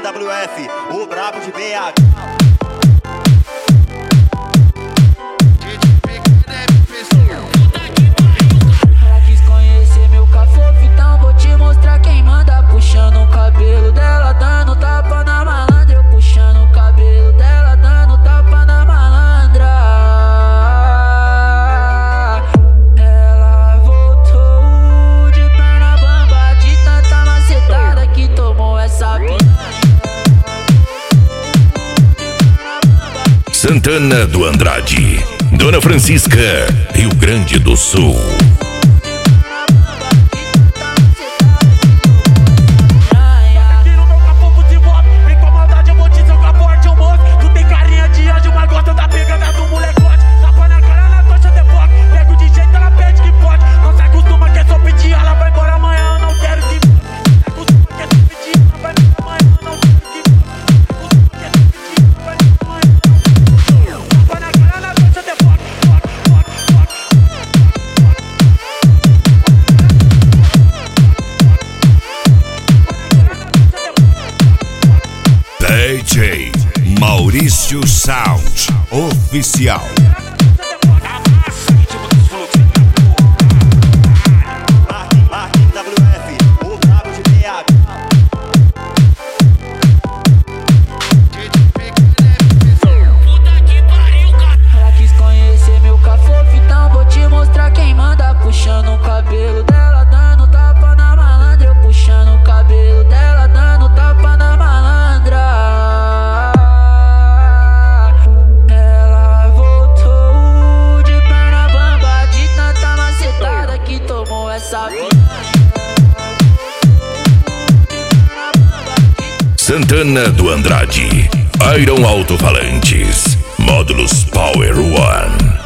WF, o brabo de BH. Ela quis conhecer meu cafofo, então vou te mostrar quem manda. Puxando o cabelo dela, dando tapa na malandra. Eu puxando o cabelo dela, dando tapa na malandra. Ela voltou de perna bamba, de tanta macetada que tomou essa piranha. Santana do Andrade, Dona Francisca, Rio Grande do Sul. Aqui no meu cafofo de moto, vem com a maldade, eu vou te jogar forte, eu moço. Tu tem carinha de anjo, mas gosta da pegada do molecote. Tapa na cara, na tocha de foco, pego de jeito, ela pede que pode. Não se acostuma, quer só pedir, ela vai embora amanhã, eu não quero que... Se acostuma, quer só pedir, ela vai embora amanhã, eu não quero que... Se acostuma, quer só pedir, ela vai embora amanhã, eu não quero. Tapa na cara, na tocha de foco, DJ Maurício Sound Oficial. WF, o brabo de BH. Ela quis conhecer meu cafofo, então vou te mostrar quem manda. Puxando o cabelo dela, dando tapa na malandra. Eu puxando o cabelo dela, dando tapa na malandra. Ela voltou de perna bamba, de tanta macetada que tomou essa piranha. Santana do Andrade, Iron Alto-Falantes, Módulos Power One.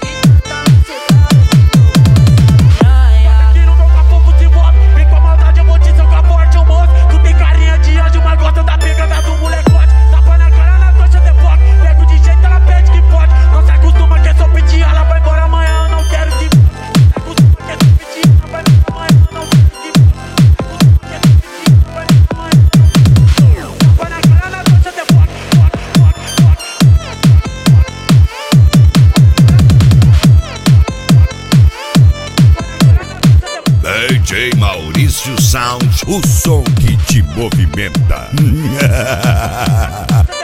aqui no meu cafofo de moto, vem com a maldade, eu vou te jogar forte, eu moço. Tu tem carinha de anjo, mas gosta da pegada do molecote. Tapa na cara, na tocha de foco, pego de jeito, ela pede que pode. Não se acostuma, quer só pedir, ela vai embora amanhã, eu não quero que... Se acostuma, quer só pedir, ela vai embora amanhã, eu não quero que... Se acostuma, quer só pedir, ela vai embora amanhã, eu não quero. Tapa na cara, na tocha de foco, DJ Maurício Sound, o som que te movimenta.